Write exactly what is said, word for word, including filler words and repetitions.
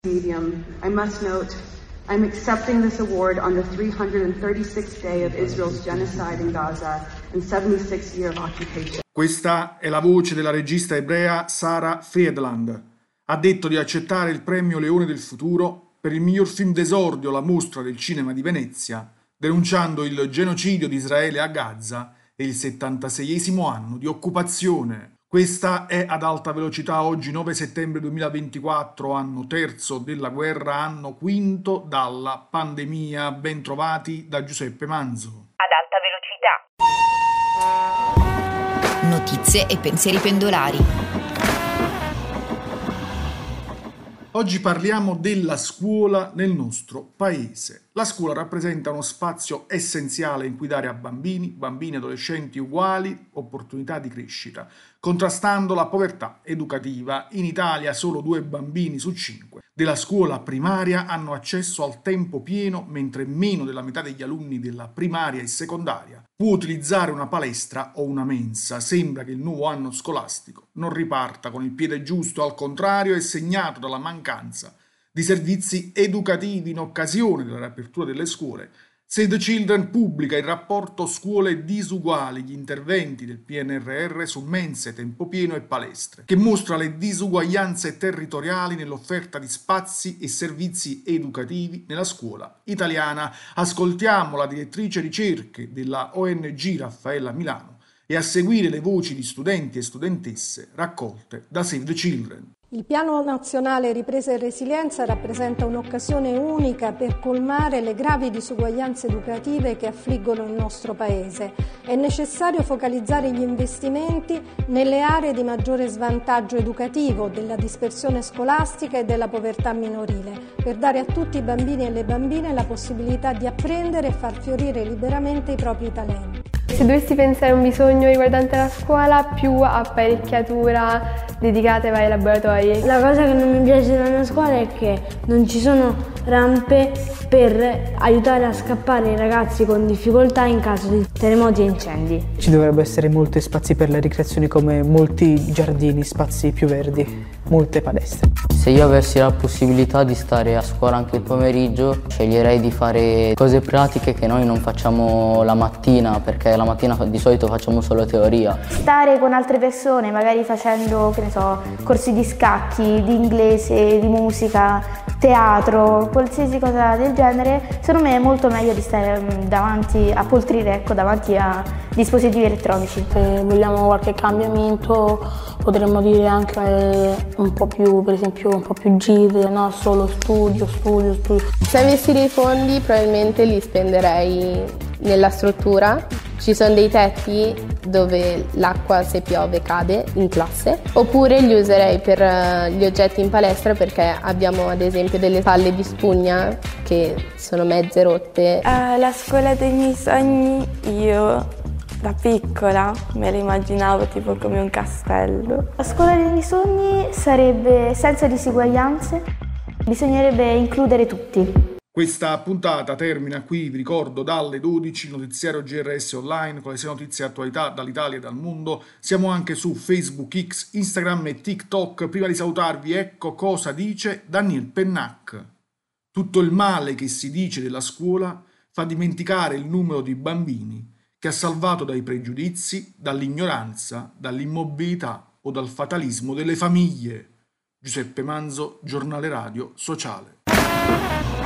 Medium, I must note, I'm accepting this award on the three hundred thirty-sixth day of Israel's genocide in Gaza and seventy-sixth year of occupation. Questa è la voce della regista ebrea Sarah Friedland. Ha detto di accettare il premio Leone del Futuro per il miglior film d'esordio alla Mostra del Cinema di Venezia, denunciando il genocidio di Israele a Gaza e il settantaseiesimo anno di occupazione. Questa è Ad Alta Velocità, oggi nove settembre duemilaventiquattro, anno terzo della guerra, anno quinto dalla pandemia. Ben trovati da Giuseppe Manzo. Ad Alta Velocità. Notizie e pensieri pendolari. Oggi parliamo della scuola nel nostro paese. La scuola rappresenta uno spazio essenziale in cui dare a bambini, bambini e adolescenti uguali opportunità di crescita, contrastando la povertà educativa. In Italia solo due bambini su cinque della scuola primaria hanno accesso al tempo pieno, mentre meno della metà degli alunni della primaria e secondaria può utilizzare una palestra o una mensa. Sembra che il nuovo anno scolastico non riparta con il piede giusto, al contrario è segnato dalla mancanza di servizi educativi in occasione della riapertura delle scuole. Save the Children pubblica il rapporto Scuole Disuguali, gli interventi del P N R R su mense, tempo pieno e palestre, che mostra le disuguaglianze territoriali nell'offerta di spazi e servizi educativi nella scuola italiana. Ascoltiamo la direttrice ricerche della O N G Raffaella Milano e a seguire le voci di studenti e studentesse raccolte da Save the Children. Il Piano Nazionale Ripresa e Resilienza rappresenta un'occasione unica per colmare le gravi disuguaglianze educative che affliggono il nostro Paese. È necessario focalizzare gli investimenti nelle aree di maggiore svantaggio educativo, della dispersione scolastica e della povertà minorile, per dare a tutti i bambini e le bambine la possibilità di apprendere e far fiorire liberamente i propri talenti. Se dovessi pensare a un bisogno riguardante la scuola, più apparecchiatura dedicate ai vari laboratori. La cosa che non mi piace della mia scuola è che non ci sono rampe per aiutare a scappare i ragazzi con difficoltà in caso di terremoti e incendi. Ci dovrebbero essere molti spazi per le ricreazioni, come molti giardini, spazi più verdi, molte palestre. Se io avessi la possibilità di stare a scuola anche il pomeriggio, sceglierei di fare cose pratiche che noi non facciamo la mattina, perché la mattina di solito facciamo solo teoria. Stare con altre persone, magari facendo, che ne so, corsi di scacchi, di inglese, di musica, teatro, qualsiasi cosa del genere, secondo me è molto meglio di stare davanti a poltrire, ecco, davanti a dispositivi elettronici. Se vogliamo qualche cambiamento potremmo dire anche un po' più, per esempio, un po' più gite, no? Solo studio, studio, studio. Se avessi dei fondi probabilmente li spenderei nella struttura. Ci sono dei tetti dove l'acqua, se piove, cade in classe, oppure li userei per gli oggetti in palestra, perché abbiamo ad esempio delle palle di spugna che sono mezze rotte. Uh, la scuola dei miei sogni, io da piccola me la immaginavo tipo come un castello. La scuola dei miei sogni sarebbe senza disuguaglianze, bisognerebbe includere tutti. Questa puntata termina qui, vi ricordo, dalle dodici, notiziario G R S Online con le sei notizie e attualità dall'Italia e dal mondo. Siamo anche su Facebook, X, Instagram e TikTok. Prima di salutarvi, ecco cosa dice Daniel Pennac. Tutto il male che si dice della scuola fa dimenticare il numero di bambini che ha salvato dai pregiudizi, dall'ignoranza, dall'immobilità o dal fatalismo delle famiglie. Giuseppe Manzo, Giornale Radio Sociale.